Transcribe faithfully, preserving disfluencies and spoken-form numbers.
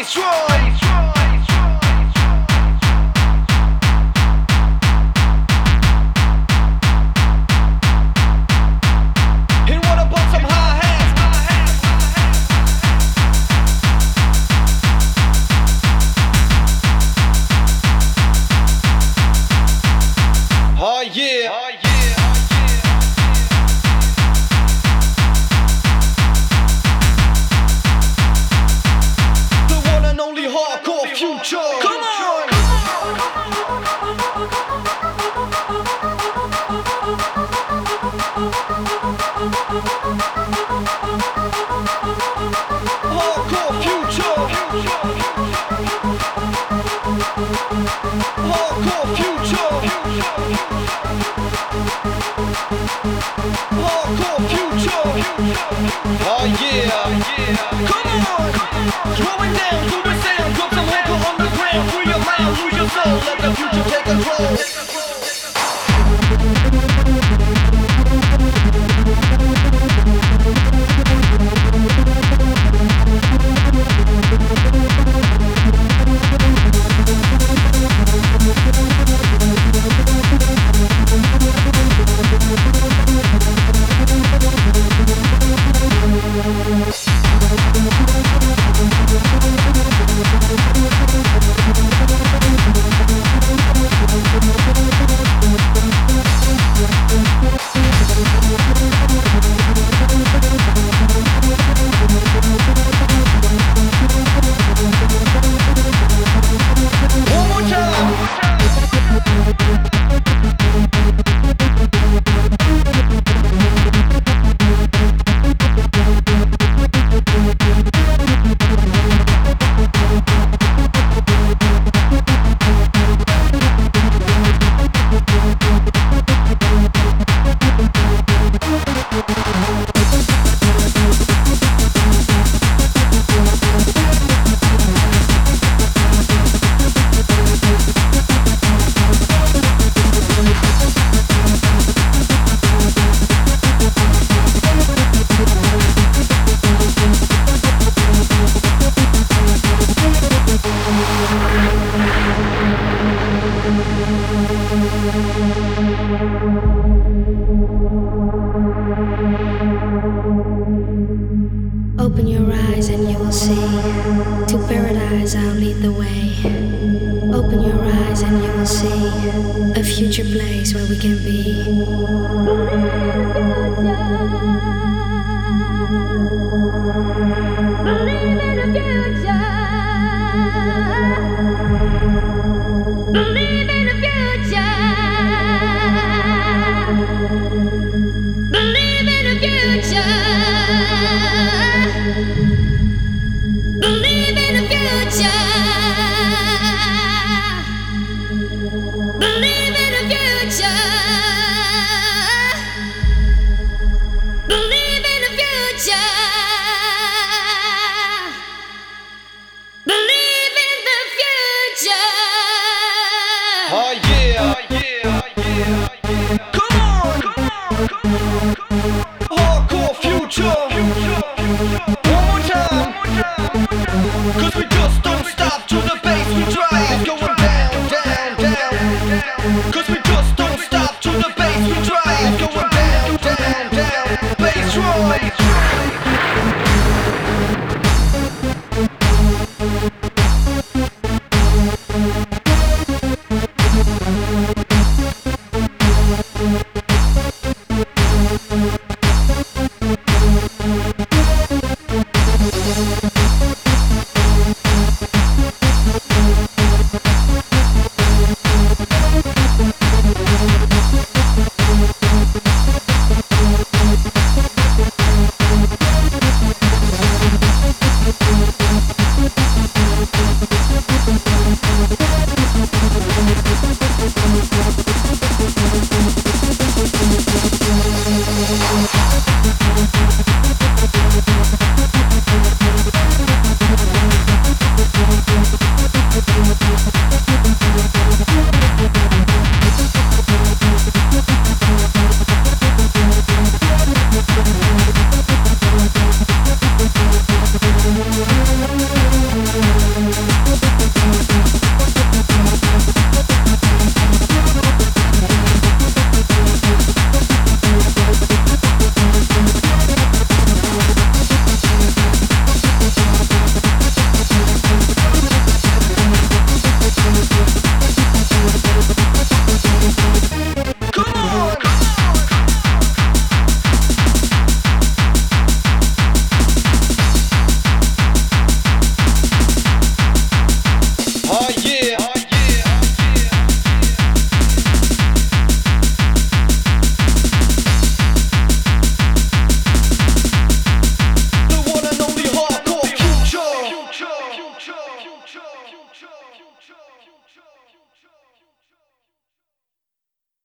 Destroy. Oh yeah, oh yeah, the one and only hardcore future. Come on. Hardcore future. Hardcore future. Hardcore future. Oh yeah, yeah. Come on. Slow it down to the sound. Drop some hardcore on the ground. Free your mind, lose your soul. Let the future take control. Open your eyes and you will see. To paradise I'll lead the way. Open your eyes and you will see a future place where we can be. Believe in the future. Believe in the future. Believe in the future. Believe in the future. Believe in the future. Believe in the future. Believe in the future. Oh yeah, oh yeah, oh yeah, oh yeah. Come on, come on, come on, come on. Hardcore future. One more time, cause we just don't stop to the bass we drive. It's going down, down, down, cause we just don't